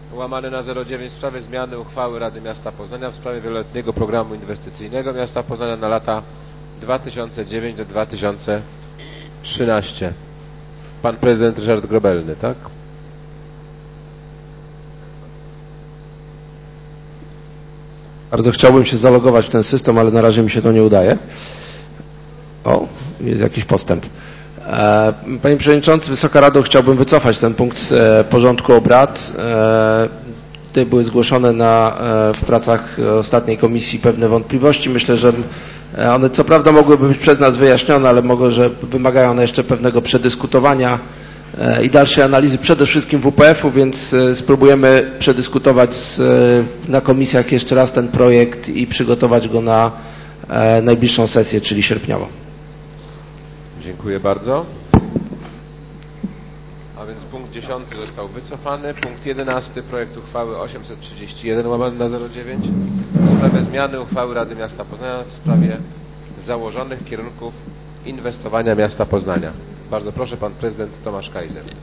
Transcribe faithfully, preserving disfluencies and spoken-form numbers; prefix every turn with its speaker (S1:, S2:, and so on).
S1: łamane na zero dziewięć w sprawie zmiany uchwały Rady Miasta Poznania w sprawie wieloletniego programu inwestycyjnego Miasta Poznania na lata dwa tysiące dziewiąty do dwa tysiące trzynastego. Pan prezydent Ryszard Grobelny, tak?
S2: Bardzo chciałbym się zalogować w ten system, ale na razie mi się to nie udaje. O, jest jakiś postęp. Panie Przewodniczący, Wysoka Rado, chciałbym wycofać ten punkt z porządku obrad. Tutaj były zgłoszone na, w pracach ostatniej komisji pewne wątpliwości. Myślę, że one co prawda mogłyby być przez nas wyjaśnione, ale mogą, że wymagają one jeszcze pewnego przedyskutowania i dalszej analizy przede wszystkim W P F-u, więc spróbujemy przedyskutować z, na komisjach jeszcze raz ten projekt i przygotować go na najbliższą sesję, czyli sierpniową.
S1: Dziękuję bardzo. A więc punkt dziesiąty został wycofany. Punkt jedenasty, projekt uchwały osiemset trzydzieści jeden łamane na zero dziewięć w sprawie zmiany uchwały Rady Miasta Poznania w sprawie założonych kierunków inwestowania Miasta Poznania. Bardzo proszę, pan prezydent Tomasz Kaiser.